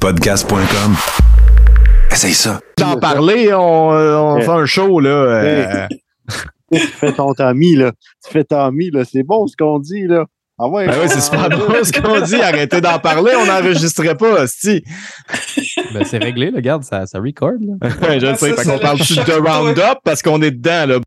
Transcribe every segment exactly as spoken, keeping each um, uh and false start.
podcast point com. Essaye ça. D'en parler, on, on fait un show, là. Euh... Tu fais ton Tommy, là. Tu fais Tommy, là. C'est bon ce qu'on dit, là. Ah ouais, ben oui, c'est super bon ce qu'on dit. Arrêtez d'en parler, on n'enregistrait pas, hostie. Ben, c'est réglé, là. Regarde, ça, ça record, là. Ouais, je sais. Fait qu'on parle-tu de Roundup parce qu'on est dedans, là.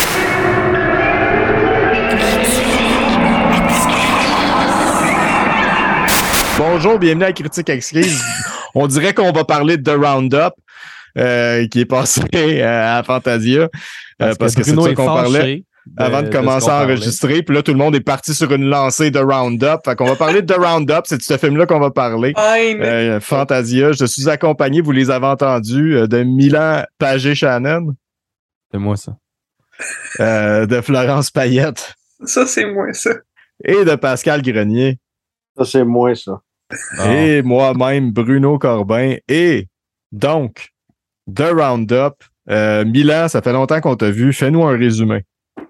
Bonjour, bienvenue à Critique Exquise. On dirait qu'on va parler de The Roundup, euh, qui est passé euh, à Fantasia, euh, parce, parce que, que c'est de ça qu'on parlait de, avant de commencer de à enregistrer. Puis là, tout le monde est parti sur une lancée de Roundup. Fait qu'on va parler de The Roundup, c'est de ce film-là qu'on va parler. Euh, Fantasia, je suis accompagné, vous les avez entendus, de Milan Pagé-Shannon. C'est moi, ça. Euh, de Florence Payette. Ça, c'est moi, ça. Et de Pascal Grenier. Ça, c'est moi, ça. Et moi-même, Bruno Corbin. Et donc, The Roundup. Euh, Milan, ça fait longtemps qu'on t'a vu. Fais-nous un résumé.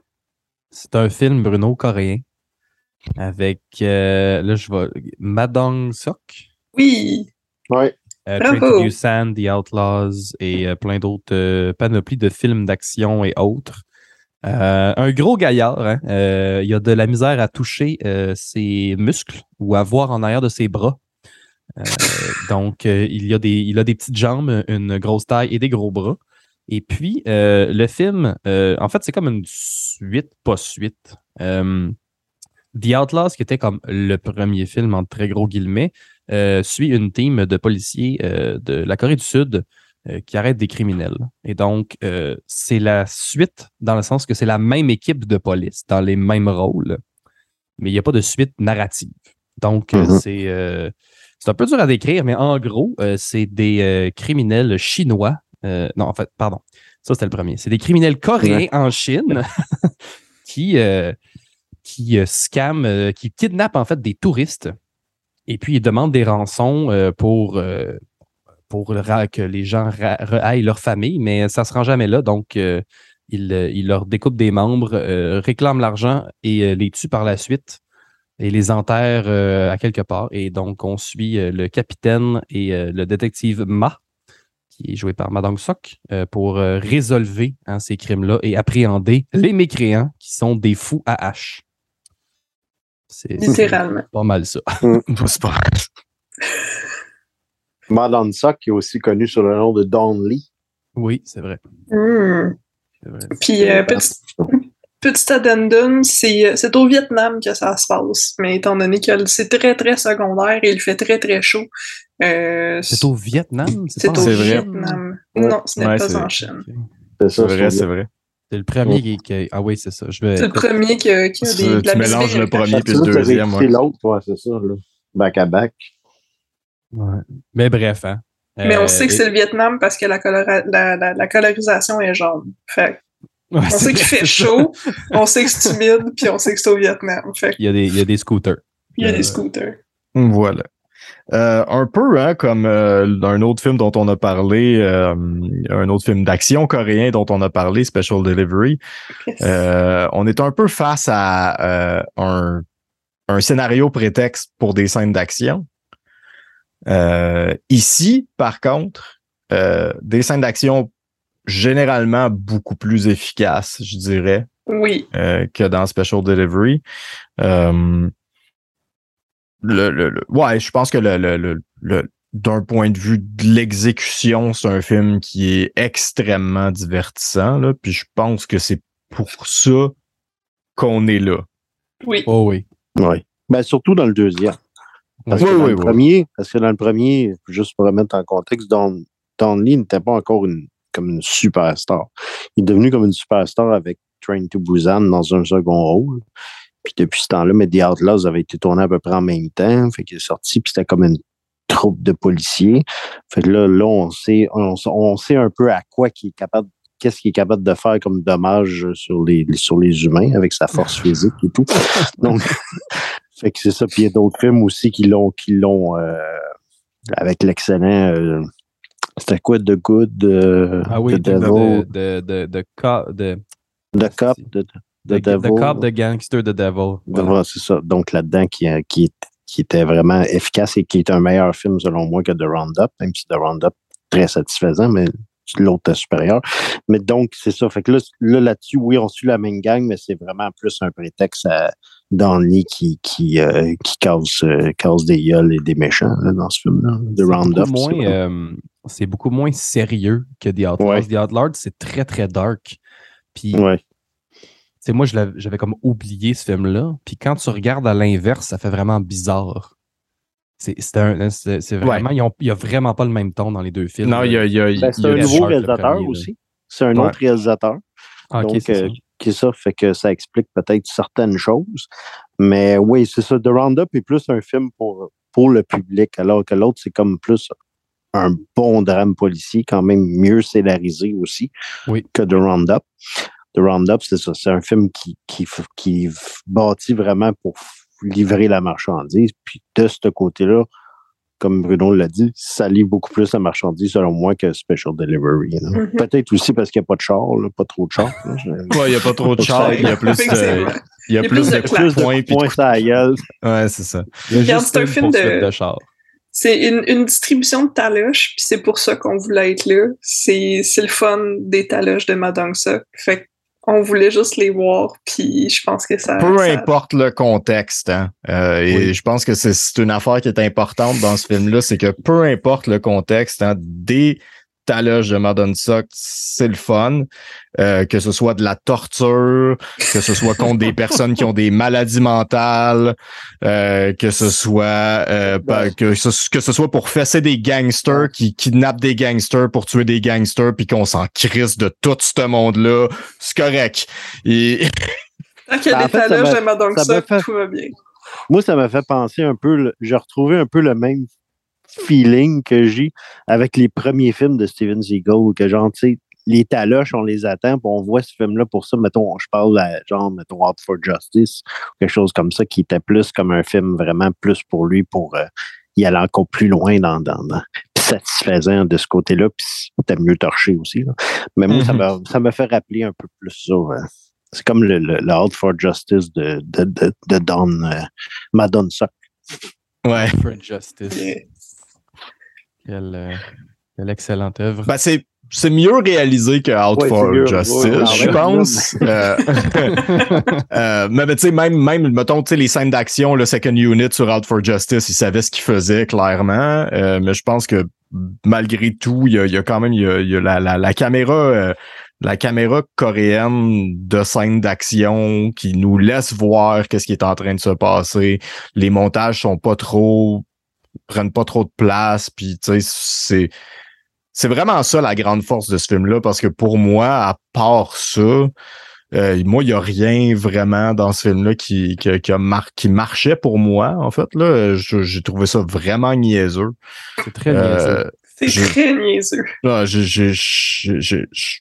C'est un film, Bruno, coréen. Avec, euh, là, je vais... Ma Dong-seok. Oui. Ouais. Euh, Train to Busan, The Outlaws et euh, plein d'autres euh, panoplies de films d'action et autres. Euh, un gros gaillard, hein? euh, il a de la misère à toucher euh, ses muscles ou à voir en arrière de ses bras. Euh, donc, euh, il, y a des, il a des petites jambes, une grosse taille et des gros bras. Et puis, euh, le film, euh, en fait, c'est comme une suite, pas suite. Euh, The Outlaws, qui était comme le premier film, en très gros guillemets, euh, suit une team de policiers euh, de la Corée du Sud Euh, qui arrête des criminels. Et donc, euh, c'est la suite dans le sens que c'est la même équipe de police, dans les mêmes rôles, mais il n'y a pas de suite narrative. Donc, mm-hmm. euh, c'est, euh, c'est un peu dur à décrire, mais en gros, euh, c'est des euh, criminels chinois. Euh, non, en fait, pardon. Ça, c'était le premier. C'est des criminels coréens ouais. en Chine qui, euh, qui euh, scamment, euh, qui kidnappent en fait des touristes et puis ils demandent des rançons euh, pour... Euh, pour que les gens aillent leur famille, mais ça ne se rend jamais là. Donc, euh, il, il leur découpe des membres, euh, réclame l'argent et euh, les tue par la suite et les enterre euh, à quelque part. Et donc, on suit euh, le capitaine et euh, le détective Ma, qui est joué par Ma Dong-seok, euh, pour euh, résolver hein, ces crimes-là et appréhender les mécréants qui sont des fous à hache. C'est, littéralement. C'est pas mal ça. C'est pas mal. Ma Dong-seok qui est aussi connu sous le nom de Don Lee. Oui, c'est vrai. Mmh. C'est vrai. Puis, euh, petit, petit addendum, c'est, c'est au Vietnam que ça se passe. Mais étant donné que c'est très, très secondaire et il fait très, très chaud. Euh, c'est au Vietnam? C'est, c'est au c'est Vietnam. Vrai. Non, ce n'est ouais, pas c'est... en Chine. C'est, ça, c'est vrai, c'est vrai. C'est le premier oh. qui, qui... Ah oui, c'est ça. Je vais... C'est le premier qui a, qui a des... Tu mélanges le premier puis le deuxième. C'est l'autre, ouais, c'est ça. Là. Back à back. Ouais. Mais bref, hein. Mais on euh, sait que et... c'est le Vietnam parce que la, colora... la, la, la colorisation est jaune. Fait ouais, on sait qu'il fait chaud, on sait que c'est humide, puis on sait que c'est au Vietnam. Fait il, y a des, il y a des scooters. Il y a euh... des scooters. Voilà. Euh, un peu hein, comme euh, un autre film dont on a parlé, euh, un autre film d'action coréen dont on a parlé, Special Delivery. Yes. Euh, on est un peu face à euh, un, un scénario prétexte pour des scènes d'action. Euh, ici, par contre, euh, des scènes d'action généralement beaucoup plus efficaces, je dirais, oui. euh, que dans Special Delivery. Euh, le, le, le, ouais, je pense que le, le, le, le, d'un point de vue de l'exécution, c'est un film qui est extrêmement divertissant, là, puis je pense que c'est pour ça qu'on est là. Oui. Oh oui. Oui. Ben, surtout dans le deuxième. Parce oui, que dans oui, le oui. premier, parce que dans le premier, juste pour remettre en contexte, Don, Don Lee n'était pas encore une, comme une superstar. Il est devenu comme une superstar avec Train to Busan dans un second rôle. Puis depuis ce temps-là, mais The Outlaws avait été tourné à peu près en même temps. Fait qu'il est sorti, puis c'était comme une troupe de policiers. Fait que là, là on sait, on, on sait un peu à quoi il est capable, qu'est-ce qu'il est capable de faire comme dommage sur les, sur les humains avec sa force physique et tout. Donc, fait que c'est ça. Puis il y a d'autres films aussi qui l'ont, qui l'ont euh, avec l'excellent. Euh, c'était quoi The Good? Euh, ah oui, The Devil. De, de, de, de, de, de, The Cop. De, The, the Cop, The Gangster, The Devil. Voilà. C'est ça. Donc là-dedans, qui, qui, est, qui était vraiment efficace et qui est un meilleur film, selon moi, que The Roundup, même si The Roundup est très satisfaisant, mais l'autre est supérieur. Mais donc, c'est ça. Fait que là, là, là-dessus, oui, on suit la même gang, mais c'est vraiment plus un prétexte à Don Lee qui, qui, euh, qui casse, euh, casse des gueules et des méchants là, dans ce film-là. The Roundup. Beaucoup moins, c'est, euh, c'est beaucoup moins sérieux que The Outlaws. Ouais. The Outlaws, c'est très, très dark. Puis, ouais. sais, moi, je l'avais, j'avais comme oublié ce film-là. Puis quand tu regardes à l'inverse, ça fait vraiment bizarre. C'est, c'est, un, c'est, c'est vraiment, ouais. Il n'y a vraiment pas le même ton dans les deux films. Non, il y a, y a, ben, c'est y a un nouveau réalisateur premier, aussi. Là. C'est un ouais. autre réalisateur. Ah, okay, donc, c'est euh, ça. qui ça fait que ça explique peut-être certaines choses. Mais oui, c'est ça. The Roundup est plus un film pour, pour le public, alors que l'autre, c'est comme plus un bon drame policier, quand même mieux scénarisé aussi oui. que The Roundup. The Roundup, c'est ça. C'est un film qui, qui, qui bâtit vraiment pour livrer la marchandise. Puis de ce côté-là, comme Bruno l'a dit, ça livre beaucoup plus la marchandise, selon moi, que Special Delivery. Mm-hmm. Peut-être aussi parce qu'il n'y a pas de char, là, pas trop de char. Ouais, il n'y a pas trop de char, il y a plus de, il y a plus de, plus de points, points à la gueule. Ouais, c'est ça. Il y a Regarde, juste c'est un film de... de char. C'est une, une distribution de taloches, puis c'est pour ça qu'on voulait être là. C'est, c'est le fun des taloches de Madame Sock. Fait on voulait juste les voir, puis je pense que ça... Peu ça... importe le contexte, hein, euh, oui. et je pense que c'est, c'est une affaire qui est importante dans ce film-là, c'est que peu importe le contexte, hein, des taloches de Madame Sock, c'est le fun, euh, que ce soit de la torture, que ce soit contre des personnes qui ont des maladies mentales, euh, que ce soit euh, ouais. que, ce, que ce soit pour fesser des gangsters ouais. qui kidnappent des gangsters pour tuer des gangsters puis qu'on s'en crisse de tout ce monde-là, c'est correct. Et... Tant qu'il y a ben, des taloches de Madame Sock, fait... tout va bien. Moi, ça m'a fait penser un peu, le... j'ai retrouvé un peu le même feeling que j'ai avec les premiers films de Steven Seagal, que genre, tu sais, les taloches, on les attend, puis on voit ce film-là pour ça, mettons, je parle à, genre, mettons, Out for Justice, quelque chose comme ça, qui était plus comme un film vraiment plus pour lui, pour euh, y aller encore plus loin dans, dans, dans satisfaisant de ce côté-là, puis c'était mieux torché aussi, là. Mais moi, mm-hmm. ça, m'a, ça m'a fait rappeler un peu plus ça, euh, c'est comme le, le, le Out for Justice de, de, de, de Don, euh, Madame Sock. Ouais. For Justice. Yeah. Quelle, euh, quelle excellente œuvre. Ben, c'est, c'est mieux réalisé que Out ouais, for Justice, ouais, je pense. euh, euh, mais ben, tu sais, même, même, mettons, tu sais, les scènes d'action, le Second Unit sur Out for Justice, ils savaient ce qu'ils faisaient, clairement. Euh, mais je pense que malgré tout, il y a, il y a quand même, il y a, il y a la, la, la caméra, euh, la caméra coréenne de scènes d'action qui nous laisse voir qu'est-ce qui est en train de se passer. Les montages sont pas trop, prennent pas trop de place, puis tu sais, c'est c'est vraiment ça la grande force de ce film-là, parce que pour moi, à part ça, euh, moi, il y a rien vraiment dans ce film-là qui qui, qui, a mar- qui marchait pour moi, en fait, là. Je, j'ai trouvé ça vraiment niaiseux. C'est très niaiseux. Euh, c'est je, très niaiseux. Non, j'ai... j'ai, j'ai, j'ai, j'ai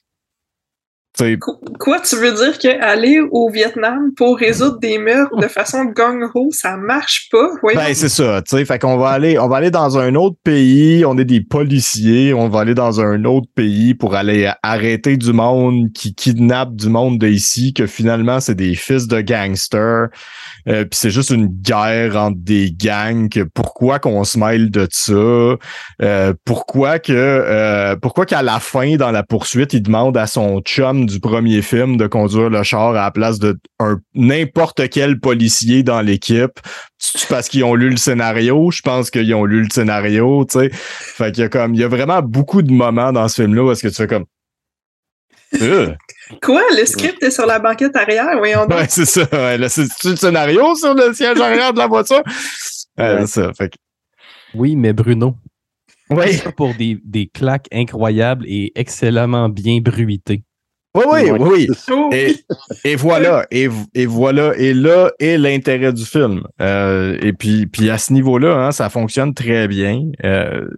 Quoi, tu veux dire qu'aller au Vietnam pour résoudre des meurtres de façon gung-ho, ça marche pas? Oui. Ben, c'est ça, tu sais. Fait qu'on va aller, on va aller dans un autre pays, on est des policiers, on va aller dans un autre pays pour aller arrêter du monde qui kidnappe du monde de ici, que finalement, c'est des fils de gangsters. Euh, puis c'est juste une guerre entre des gangs. Que pourquoi qu'on se mêle de ça? Euh, pourquoi que, euh, pourquoi qu'à la fin, dans la poursuite, il demande à son chum du premier film de conduire le char à la place de un, n'importe quel policier dans l'équipe. C'est parce qu'ils ont lu le scénario. Je pense qu'ils ont lu le scénario, tu sais. Fait qu'il y a comme, il y a vraiment beaucoup de moments dans ce film-là où est-ce que tu fais comme, euh. Quoi? Le script est sur la banquette arrière? Voyons donc. Ouais, c'est ça. Ouais, là, c'est, c'est le scénario sur le siège arrière de la voiture? Ouais, ouais. C'est ça. Fait que... Oui, mais Bruno. Oui. C'est pour des, des claques incroyables et excellemment bien bruitées. Oui, oui, oui. oui. Et, et voilà. Et, et voilà. Et là est l'intérêt du film. Euh, et puis, puis à ce niveau-là, hein, ça fonctionne très bien. Euh,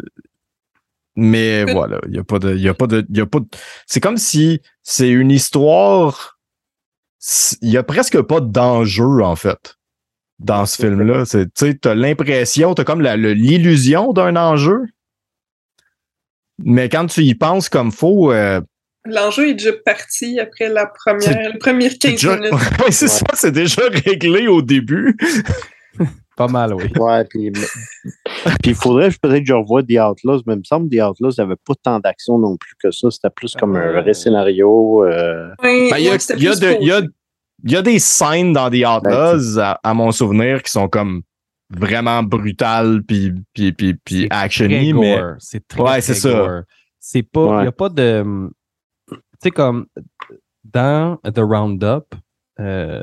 Mais voilà, il y a pas de, il y a pas de, il y a pas de, c'est comme si c'est une histoire, il y a presque pas d'enjeu, en fait, dans ce film-là. C'est, tu sais, t'as l'impression, t'as comme la, le, l'illusion d'un enjeu. Mais quand tu y penses comme faut, euh, l'enjeu est déjà parti après la première, la première quinze déjà, minutes. Ouais, c'est ouais. ça, c'est déjà réglé au début. Pas mal, oui. Ouais, puis il faudrait peut-être que je revoie The Outlaws, mais il me semble que The Outlaws n'avait pas tant d'action non plus que ça. C'était plus comme un vrai scénario. Euh... Oui, Ben, il y a, ouais, c'était il y a plus de- il y a- posé. il y a des scènes dans The Outlaws, à, à mon souvenir, qui sont comme vraiment brutales puis, puis, puis, puis C'est actiony, très mais gore. C'est très, Ouais, très c'est ça. gore. C'est pas, il Ouais. n'y a pas de, tu sais, comme dans The Roundup, euh,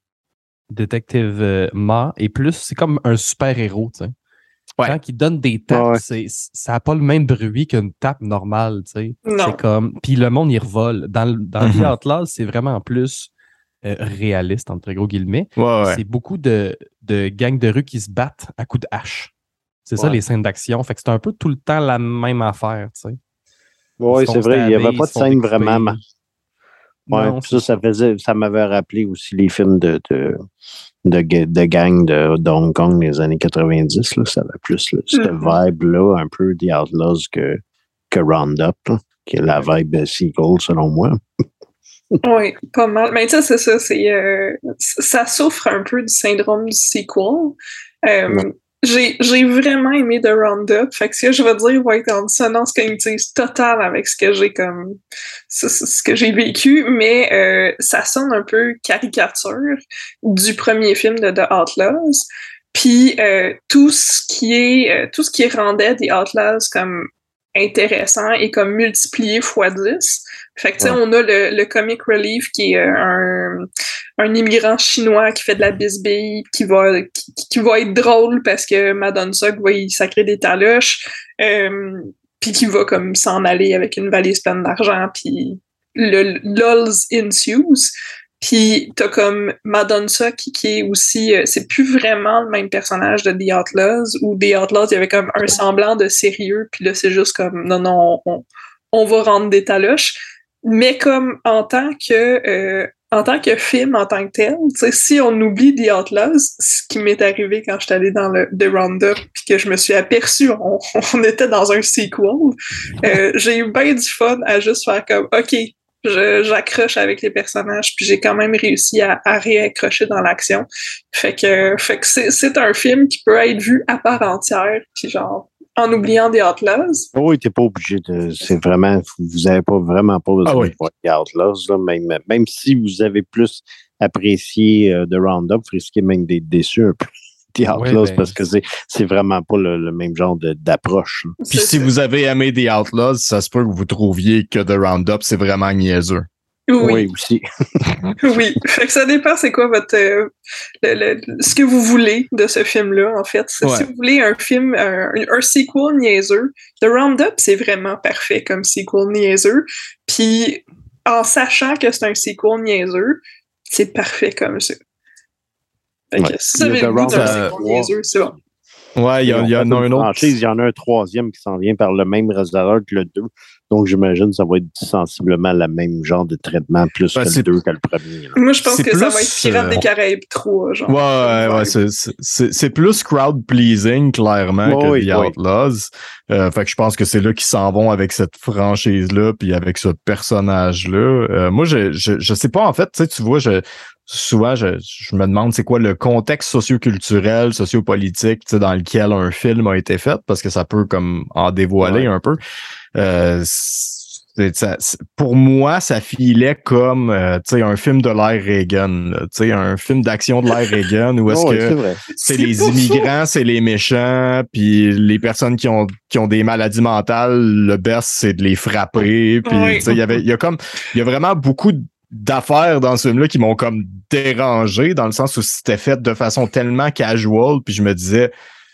Détective euh, Ma est plus, c'est comme un super-héros, tu sais. Ouais. Quand il donne des tapes, Ouais. c'est, ça n'a pas le même bruit qu'une tape normale, tu sais. Non. C'est comme, puis le monde, il revole. Dans, le- dans Mhm. The Outlaws, c'est vraiment plus euh, réaliste, entre gros guillemets. ouais, ouais. C'est beaucoup de, de gangs de rue qui se battent à coups de hache. C'est ça, Ouais. les scènes d'action. Fait que c'est un peu tout le temps la même affaire, tu sais. Oui, Ils se c'est font vrai, il n'y stabber, avait pas ils de se font scène découper. vraiment. ma- Ouais, Non, puis ça, ça faisait, ça m'avait rappelé aussi les films de, de, de, ga- de gang de, de Hong Kong des années quatre-vingt-dix. Là, ça avait plus là, cette Mhm. vibe-là, un peu The Outlaws que, que Roundup, là, qui est la vibe sequel, selon moi. Oui, pas mal. Mais tu sais, c'est ça, c'est euh, ça souffre un peu du syndrome du sequel. Euh, Ouais. j'ai, j'ai vraiment aimé The Roundup. Fait que ce que je veux dire va être en dissonance cognitive totale avec ce que j'ai comme ce, ce- ce que j'ai vécu, mais euh, ça sonne un peu caricature du premier film de The Outlaws. Puis euh, tout ce qui est euh, tout ce qui rendait The Outlaws comme intéressant et comme multiplié fois dix. Fait que, tu sais, Ouais. on a le, le comic relief qui est euh, un, un immigrant chinois qui fait de la bisbille, qui va, qui, qui va être drôle parce que Madonna Sugg va y sacrer des taloches, euh, puis qui va comme s'en aller avec une valise pleine d'argent, puis le lulz ensues. Puis t'as comme Madonna Sugg qui, qui est aussi, euh, c'est plus vraiment le même personnage de The Outlaws, où The Outlaws, il y avait comme un semblant de sérieux, puis là, c'est juste comme, non, non, on, on va rendre des taloches. Mais comme en tant que euh, en tant que film, en tant que tel, tu sais, si on oublie The Outlaws, ce qui m'est arrivé quand j'étais allée dans le The Roundup, puis que je me suis aperçue, on, on était dans un sequel, euh, j'ai eu bien du fun à juste faire comme, OK, je, j'accroche avec les personnages, puis j'ai quand même réussi à, à réaccrocher dans l'action. Fait que, fait que c'est, c'est un film qui peut être vu à part entière, puis genre, en oubliant The Outlaws. Oui, t'es pas obligé de. C'est vraiment. Vous avez pas vraiment pas besoin Ah oui. de voir The Outlaws, là, même, même si vous avez plus apprécié euh, The Roundup, vous risquez même d'être déçu un peu. The Outlaws, Ouais, ben, parce que c'est, c'est vraiment pas le, le même genre de, d'approche. Là. Puis si vous avez aimé The Outlaws, ça se peut que vous trouviez que The Roundup, c'est vraiment niaiseux. Oui, Oui, aussi. oui. Fait que ça dépend c'est quoi votre euh, le, le, ce que vous voulez de ce film-là, en fait. Si Ouais. vous voulez un film, un, un sequel niaiseux, The Roundup, c'est vraiment parfait comme sequel niaiseux. Puis en sachant que c'est un sequel niaiseux, c'est parfait comme ça. Fait que Ouais. si vous avez Il y a le The goût d'un Roundup, sequel niaiseux, c'est bon. Ouais, il y, a- il y en a un autre. Franchise, il y en a un troisième qui s'en vient par le même réalisateur que le deux. Donc, j'imagine que ça va être sensiblement le même genre de traitement, plus Ben, que c'est- le deux que le premier. là. Moi, je pense C'est que ça plus, va être Pirates euh, des Caraïbes trois, genre. Ouais, ouais, Comme ouais, vibe. c'est- c'est- c'est c'est plus crowd-pleasing, clairement, Ouais, que oui, The oui. Outlaws. Euh, fait que je pense que c'est là qu'ils s'en vont avec cette franchise-là, puis avec ce personnage-là. Euh, moi, je, je, je sais pas, en fait, tu sais, tu vois, je, souvent, je, je me demande c'est quoi le contexte socioculturel, sociopolitique, tu sais, dans lequel un film a été fait, parce que ça peut comme en dévoiler Ouais. un peu. Euh, c'est- ça- c'est- pour moi, ça filait comme euh, tu sais, un film de l'ère Reagan, là, tu sais, un film d'action de l'ère Reagan où est-ce Oh, oui, que c'est vrai. c'est C'est les pas immigrants, c'est les méchants, puis les personnes qui ont qui ont des maladies mentales, le best c'est de les frapper, puis Oui. tu sais, il y avait il y a comme il y a vraiment beaucoup d'affaires dans ce film-là qui m'ont comme dérangé dans le sens où c'était fait de façon tellement casual, puis je me disais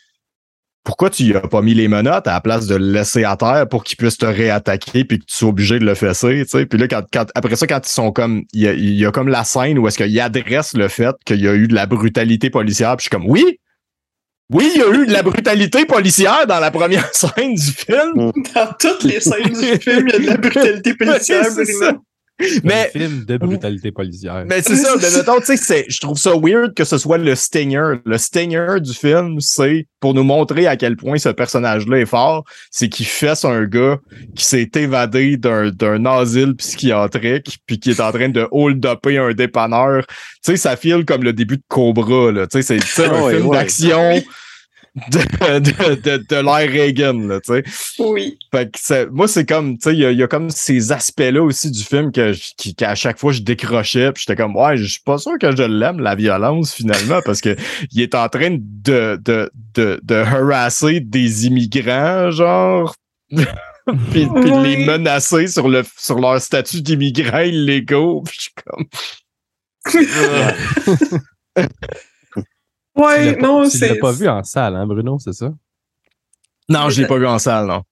pourquoi tu y as pas mis les menottes à la place de le laisser à terre pour qu'il puisse te réattaquer puis que tu sois obligé de le fesser, tu sais. Puis là, quand, quand, après ça, quand ils sont comme, il y a, il y a comme la scène où est-ce qu'il adresse le fait qu'il y a eu de la brutalité policière, puis je suis comme, oui, oui, il y a eu de la brutalité policière dans la première scène du film. Dans toutes les scènes du film, il y a de la brutalité policière, Ouais, c'est Bruno. Mais, un film de brutalité policière. Mais c'est ça, mais mettons, tu sais, je trouve ça weird que ce soit le stinger. Le stinger du film, c'est pour nous montrer à quel point ce personnage-là est fort, c'est qu'il fesse un gars qui s'est évadé d'un, d'un asile psychiatrique puis qui est en train de hold-upper un dépanneur. Tu sais, ça file comme le début de Cobra, là. Tu sais, c'est, c'est un ouais, film ouais. d'action de, de, de, de l'ère Reagan, là, tu sais. Oui. Fait que c'est, moi, c'est comme, tu sais, il y, y a comme ces aspects-là aussi du film que, qui, qu'à chaque fois, je décrochais, puis j'étais comme, ouais, je suis pas sûr que je l'aime, la violence, finalement, parce que il est en train de, de, de, de harasser des immigrants, genre, puis, puis de Oui. les menacer sur, le, sur leur statut d'immigrants illégaux, puis je suis comme... Ouais, tu non, tu c'est. l'as pas vu en salle, hein, Bruno, c'est ça? Non, je l'ai pas vu en salle, non.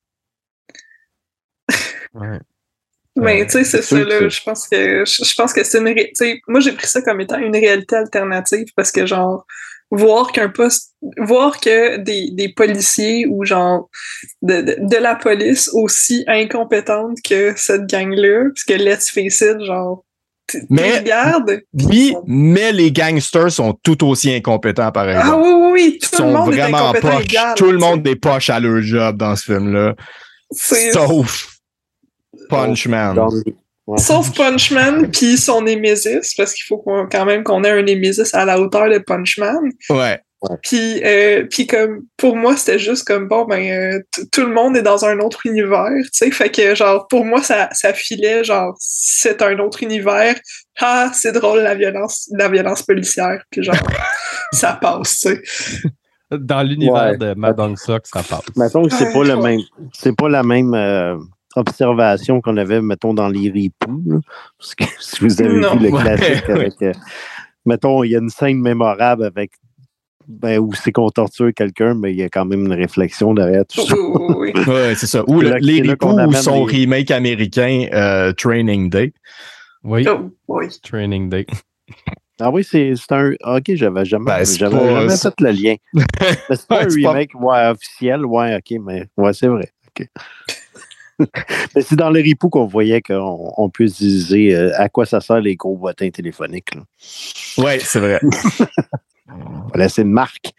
Ouais. Mais Euh, tu sais, c'est sûr ça, que là. c'est- Je pense que je, je pense que c'est une ré... tu sais, moi j'ai pris ça comme étant une réalité alternative parce que genre voir qu'un poste voir que des, des policiers ou genre de, de, de la police aussi incompétente que cette gang-là, parce que let's face it, genre tu Mais- regardes. Oui, mais les gangsters sont tout aussi incompétents, par exemple. Ah oui, oui, oui, tout Ils sont le monde est vraiment incompétent poches. égal. Tout le monde est poche à leur job dans ce film-là. C'est- Sauf Punchman. Dans les- ouais. Sauf Punchman puis son Némésis, parce qu'il faut qu'on, quand même qu'on ait un Némésis à la hauteur de Punchman. Ouais. Puis, euh, puis comme pour moi, c'était juste comme bon, ben euh, t- tout le monde est dans un autre univers, tu sais. Fait que genre pour moi, ça, ça filait genre c'est un autre univers. Ah, c'est drôle la violence, la violence policière. Puis genre ça passe, tu sais. Dans l'univers Ouais. de Madame Sock, ça passe. Mettons que c'est pas Ouais, le ouais. même, c'est pas la même euh, observation qu'on avait, mettons, dans les ripoux. Là. Parce que si vous avez Non. vu le Ouais, classique ouais. avec, euh, mettons, il y a une scène mémorable avec, ben, où c'est qu'on torture quelqu'un, mais il y a quand même une réflexion derrière tout Oui, ça. oui, oui. Ouais, c'est ça. Ou C'est le- là- les c'est là ripoux qu'on ou amène son les- remake américain euh, Training Day. Oui, Oh, oui. Training Day. Ah oui, c'est, c'est un. Ok, j'avais jamais, Ben, c'est j'avais pas- jamais c'est- fait le lien. Mais c'est pas Ouais, un c'est pas- remake ouais, officiel, ouais, ok, mais ouais, c'est vrai. ok. Mais c'est dans le ripou qu'on voyait qu'on on peut utiliser euh, à quoi ça sert les gros bottins téléphoniques. Là. Ouais, c'est vrai. Voilà, c'est une marque.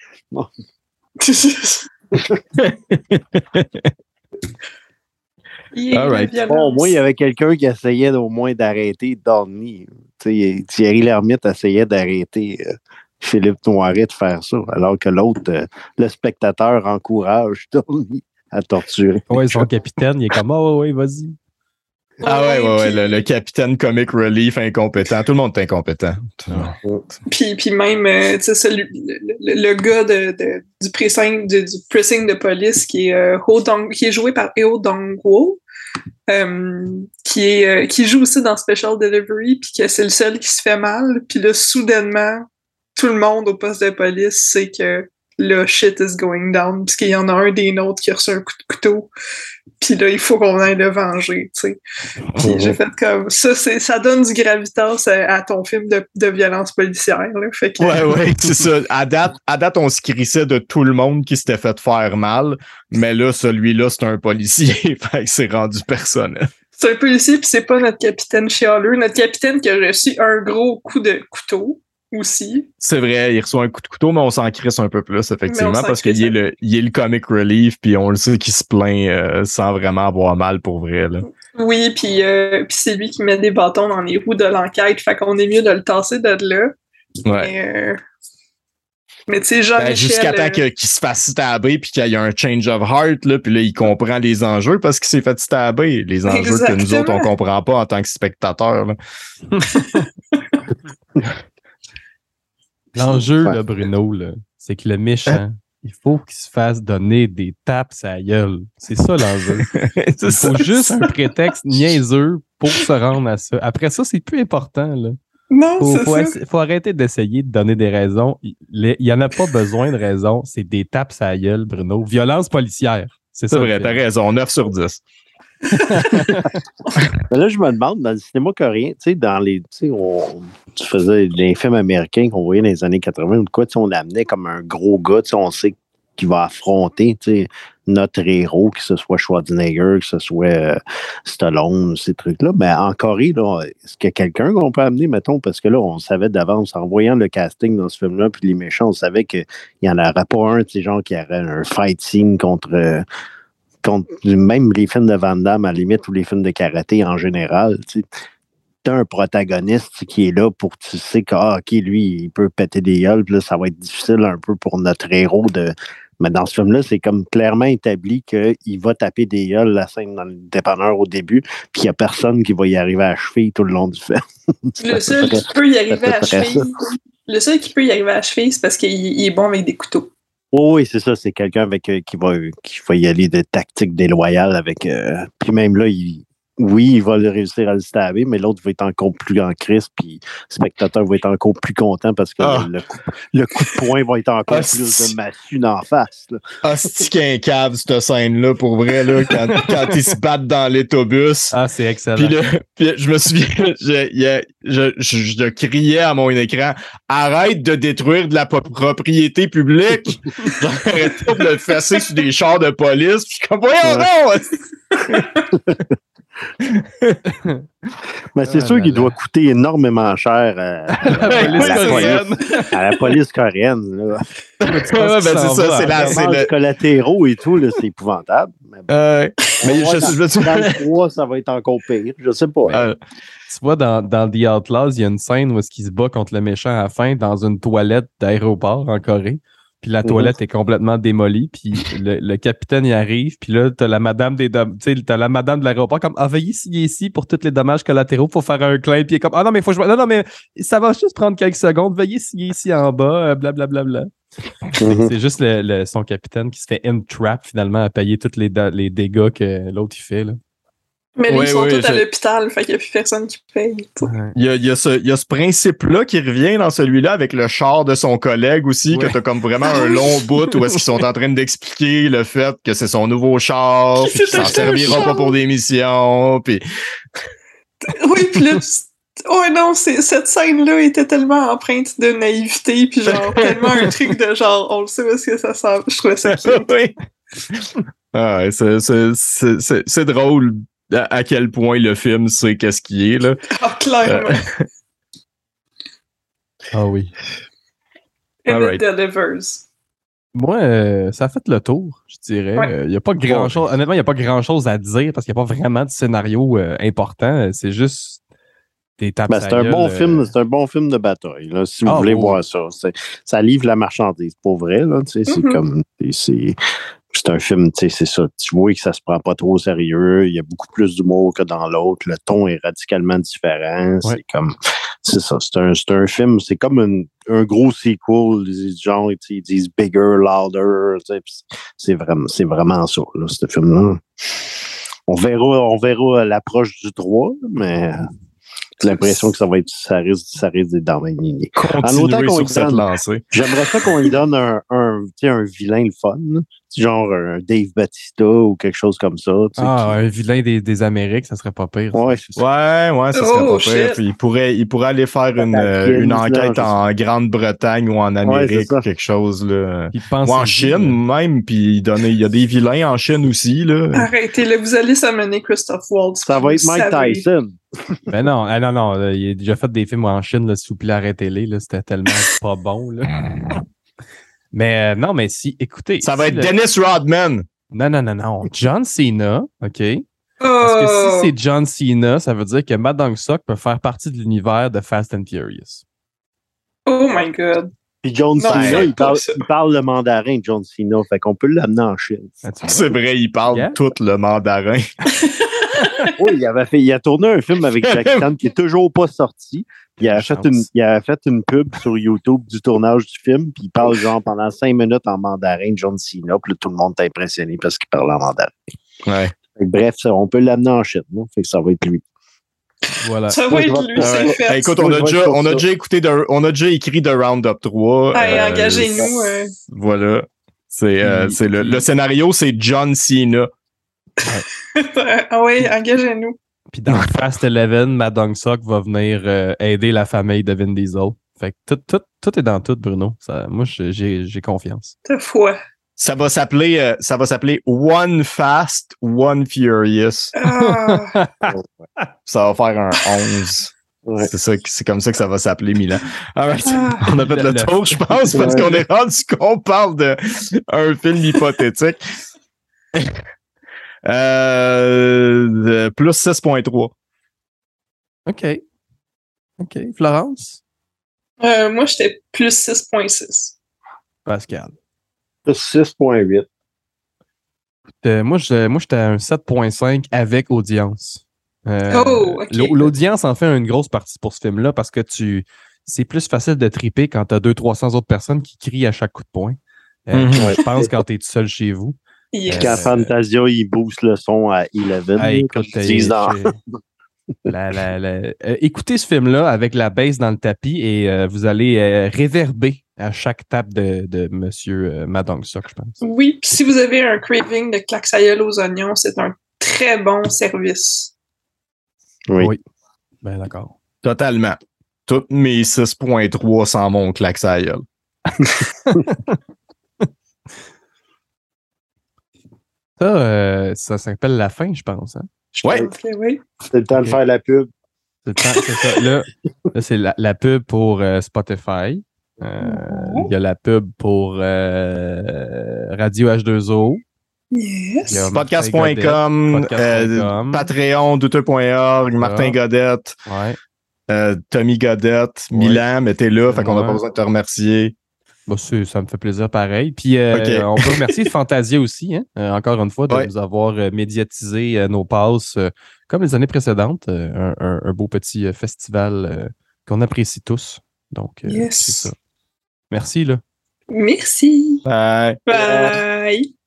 Il est All right. violence. Bon, au moins, il y avait quelqu'un qui essayait au moins d'arrêter Donnie. Tu sais, Thierry Lhermitte essayait d'arrêter euh, Philippe Noiret de faire ça, alors que l'autre, euh, le spectateur, encourage Donnie à torturer. Ouais, son capitaine, il est comme, oh, ouais, vas-y. Ah ouais, ouais, ouais, puis- le, le capitaine comic relief incompétent. Tout le monde est incompétent. Tout le monde. Puis, puis même, euh, tu sais, celui- le, le- le gars de, de- du, precinct, du, du precinct de police qui est, euh, Ho Dong, qui est joué par Eo Dong-wo, euh, qui, est, euh, qui joue aussi dans Special Delivery, puis que c'est le seul qui se fait mal. Puis là, soudainement, tout le monde au poste de police sait que là, shit is going down, puisqu'il y en a un des nôtres qui a reçu un coup de couteau. Puis là, il faut qu'on aille le venger, tu sais. Puis j'ai fait comme ça, c'est, ça donne du gravitas à, à ton film de, de violence policière. Là. Fait que, Ouais, ouais, c'est ça. À date, à date, on se crissait de tout le monde qui s'était fait faire mal, mais là, celui-là, c'est un policier, fait que c'est rendu personnel. c'est un policier, puis c'est pas notre capitaine chialeux. Notre capitaine qui a reçu un gros coup de couteau aussi. C'est vrai, il reçoit un coup de couteau, mais on s'en crisse un peu plus, Mais on effectivement, s'en parce qu'il crisse est le, il est le comic relief, puis on le sait qu'il se plaint euh, sans vraiment avoir mal pour vrai, là. Oui, puis, euh, puis c'est lui qui met des bâtons dans les roues de l'enquête, fait qu'on est mieux de le tasser de là. Ouais. Mais, euh, mais tu sais, Ben, Jean-Michel... jusqu'à temps euh, que- qu'il se fasse stabber puis qu'il y ait un change of heart, là, puis là, il comprend les enjeux parce qu'il s'est fait stabber. Les enjeux que nous autres, on Exactement. comprend pas en tant que spectateurs. Là. L'enjeu, Ouais. là, Bruno, là, c'est que le méchant, il faut qu'il se fasse donner des tapes à la gueule. C'est ça l'enjeu. C'est Il ça. faut juste un prétexte niaiseux pour se rendre à ça. Après ça, c'est plus important, là. Non, Faut, c'est faut, ça. essa- faut arrêter d'essayer de donner des raisons. Il il y en a pas besoin de raisons. C'est des tapes à la gueule, Bruno. Violence policière. C'est C'est ça. le vrai, film. t'as raison, neuf sur dix. Mais là, je me demande, dans le cinéma coréen, tu sais, dans les. Tu sais, on tu faisais les films américains qu'on voyait dans les années quatre-vingts ou de quoi, tu sais, on amenait comme un gros gars, tu sais, on sait qu'il va affronter, tu sais, notre héros, que ce soit Schwarzenegger, que ce soit euh, Stallone, ces trucs-là. Mais en Corée, là, est-ce qu'il y a quelqu'un qu'on peut amener, mettons, parce que là, on savait d'avance, en voyant le casting dans ce film-là, puis les méchants, on savait qu'il n'y en aurait pas un de ces gens qui aurait un fight scene contre, euh, contre même les films de Van Damme, à la limite, ou les films de karaté en général, tu sais. T'as un protagoniste qui est là pour, tu sais, que, ah, OK, lui, il peut péter des gueules, puis là, ça va être difficile un peu pour notre héros de... Mais dans ce film-là, c'est comme clairement établi qu'il va taper des gueules, la scène dans le dépanneur au début, puis il n'y a personne qui va y arriver à cheville tout le long du film. Le seul qui peut y arriver à cheville, le seul qui peut y arriver à cheville, c'est parce qu'il est bon avec des couteaux. Oh, oui, c'est ça, c'est quelqu'un avec euh, qui va qui va y aller de tactiques déloyales avec... Euh, puis même là, il... Oui, il va réussir à le stabber, mais l'autre va être encore plus en crise, puis le spectateur va être encore plus content parce que ah. le, le, coup, le coup de poing va être encore ah, plus de massue d'en face. Là. Ah, c'est qu'un cave, cette scène-là, pour vrai, là, quand, quand ils se battent dans l'autobus. Ah, c'est excellent. Puis, là, puis je me souviens, je, je, je, je, je criais à mon écran, arrête de détruire de la propriété publique. J'arrêtais de le fesser sur des chars de police. Puis je suis comme, voyons non! Mais c'est ah, sûr qu'il doit coûter énormément cher à, à, la, police à, la, police, à la police coréenne. Là. Ouais, ben c'est ça, c'est la, c'est le collatéraux et tout, là, c'est épouvantable. Mais, bon, euh, mais je, je, je, dans le trois, ça va être encore pire. Je sais pas. Euh, tu vois, dans, dans The Outlaws, il y a une scène où est-ce qu'il se bat contre le méchant à la fin dans une toilette d'aéroport en Corée. Puis la toilette mm-hmm. est complètement démolie, puis le, le capitaine y arrive, puis là, t'as la madame des dom- tu sais, t'as la madame de l'aéroport comme ah, veuillez signer ici pour tous les dommages collatéraux, faut faire un clin, puis il est comme ah non, mais faut que je non, non, mais ça va juste prendre quelques secondes, veuillez signer ici en bas, blablabla. Bla, bla, bla. Mm-hmm. C'est juste le, le, son capitaine qui se fait entrap finalement à payer tous les, les dégâts que l'autre il fait, là. Mais là, oui, ils sont oui, tous je... à l'hôpital, fait qu'il n'y a plus personne qui paye. Il y a, il y a ce, il y a ce principe-là qui revient dans celui-là avec le char de son collègue aussi, ouais. que t'as comme vraiment un long bout où est-ce qu'ils sont en train d'expliquer le fait que c'est son nouveau char, puis qu'il s'en servira pas pour des missions, puis... Oui, puis là, oh non, c'est, cette scène-là était tellement empreinte de naïveté, puis genre, tellement un truc de genre, on le sait où est-ce que ça sert. Je trouvais ça cute. Oui. Ah, c'est, c'est, c'est, c'est, c'est drôle. À quel point le film sait qu'est-ce qui est, là. Ah, clairement. Euh... Ah oui. And it right. delivers. Moi, euh, ça a fait le tour, je dirais. Il ouais. euh, n'y a pas grand-chose... Honnêtement, il n'y a pas grand-chose à dire parce qu'il n'y a pas vraiment de scénario euh, important. C'est juste des tapes ben, c'est un bon euh... film, c'est un bon film de bataille, là, si vous oh, voulez oh. voir ça. C'est, ça livre la marchandise, pour vrai, là. Tu sais, mm-hmm. C'est comme... C'est... C'est un film, tu sais, c'est ça. Tu vois que ça se prend pas trop au sérieux. Il y a beaucoup plus d'humour que dans l'autre. Le ton est radicalement différent. Ouais. C'est comme, c'est ça. C'est un, c'est un film, c'est comme un, un gros sequel. Genre, ils disent bigger, louder. C'est vraiment, c'est vraiment ça, là, ce film-là. On verra, on verra l'approche du trois, mais j'ai l'impression que ça va être, ça risque, ça risque d'être dans la ligne. En autant qu'on lui donne, j'aimerais ça qu'on lui donne un, un, tu sais, un vilain le fun. Genre un Dave Bautista ou quelque chose comme ça. Ah, qui... un vilain des, des Amériques, ça serait pas pire. Ouais, ouais, ouais, ça serait oh, pas pire. Puis il, pourrait, il pourrait aller faire une, euh, une enquête en Grande-Bretagne ou en Amérique, ouais, quelque chose. Là. Ou en Chine dit, même, puis il, donnait, il y a des vilains en Chine aussi. Là. Arrêtez, là, vous allez s'amener Christophe Waltz. Ça va être Mike savez. Tyson. Ben non, ah non, non, là, il a déjà fait des films en Chine, là, s'il vous plaît, arrêtez-les. Là, c'était tellement pas bon. Là. Mais euh, non, mais si, écoutez. Ça va si être le... Dennis Rodman. Non, non, non, non. John Cena, OK? Parce que si c'est John Cena, ça veut dire que Matt Dong-Seok peut faire partie de l'univers de Fast and Furious. Oh my God. Puis John non, Cena, il parle, il parle le mandarin, John Cena. Fait qu'on peut l'amener en Chine. C'est vrai, il parle yeah. tout le mandarin. Oui, il avait fait, il a tourné un film avec Jackie Chan qui est toujours pas sorti. Il a, fait une, il a fait une pub sur YouTube du tournage du film, puis il parle genre pendant cinq minutes en mandarin, John Cena, puis là, tout le monde est impressionné parce qu'il parle en mandarin. Ouais. Fait que, bref, ça, on peut l'amener en Chine, hein? Fait que ça va être lui. Voilà. Ça va être lui, c'est ouais. fait. Hey, écoute, on a, déjà, on, a déjà écouté de, on a déjà écrit The Roundup trois. Hey, euh, engagez-nous. Euh... Voilà. C'est, euh, c'est le, le scénario, c'est John Cena. Ah oui, engagez-nous. Puis dans Fast Eleven, Matt Dong-Seok va venir euh, aider la famille de Vin Diesel. Fait que tout, tout, tout est dans tout, Bruno. Ça, moi, j'ai, j'ai confiance. Ta foi. Ça va s'appeler euh, ça va s'appeler One Fast, One Furious. Ah, Ça va faire un onze. Ouais. C'est ça, c'est comme ça que ça va s'appeler, Milan. Alright. Ah. On a fait le, Le- le tour, je pense, parce Ouais. qu'on est rendu qu'on parle de un film hypothétique. euh, de plus six virgule trois. OK. OK. Florence? euh, moi, j'étais plus six virgule six. Pascal. six virgule huit. Euh, moi, je, moi, j'étais à un sept virgule cinq avec audience. Euh, Oh, ok. l'au- L'audience en fait une grosse partie pour ce film-là parce que tu c'est plus facile de triper quand tu as deux cents trois cents autres personnes qui crient à chaque coup de poing. Euh, Mhm. Je pense quand tu es tout seul chez vous. Yes. Quand Euh, Fantasia, il booste le son à onze. Ah, écoute, comme ils disent dans- euh, la- la- la- euh, écoutez ce film-là avec la baisse dans le tapis et euh, vous allez euh, réverber à chaque tape de, de Monsieur euh, Madong Sok, je pense. Oui, puis si vous avez un craving de claque-saïeul aux oignons, c'est un très bon service. Oui. Oui. Ben d'accord. Totalement. Toutes mes six virgule trois sans mon claque sa gueule. Ça, euh, ça s'appelle la fin, je pense. Hein? Je Ouais. pense que oui. C'est le temps Ok. de faire la pub. C'est, le temps- c'est ça. Là, là, c'est la, la pub pour euh, Spotify. Euh, Il y a la pub pour euh, Radio H deux O. Yes. Il y a Podcast Martin point com, Podcast euh, point com. Patreon, douteux point org, Martin Godette, Ouais. euh, Tommy Godette, Ouais. Milan, mais t'es là, fait qu'on n'a Ouais. pas besoin de te remercier. Bah, c'est- ça me fait plaisir pareil. Puis euh, Ok. on peut remercier Fantasia aussi, hein, euh, encore une fois, de Ouais. nous avoir euh, médiatisé euh, nos passes euh, comme les années précédentes. Euh, un, un- un beau petit euh, festival euh, qu'on apprécie tous. Donc, euh, Yes. c'est ça. Merci, là. Merci. Bye. Bye.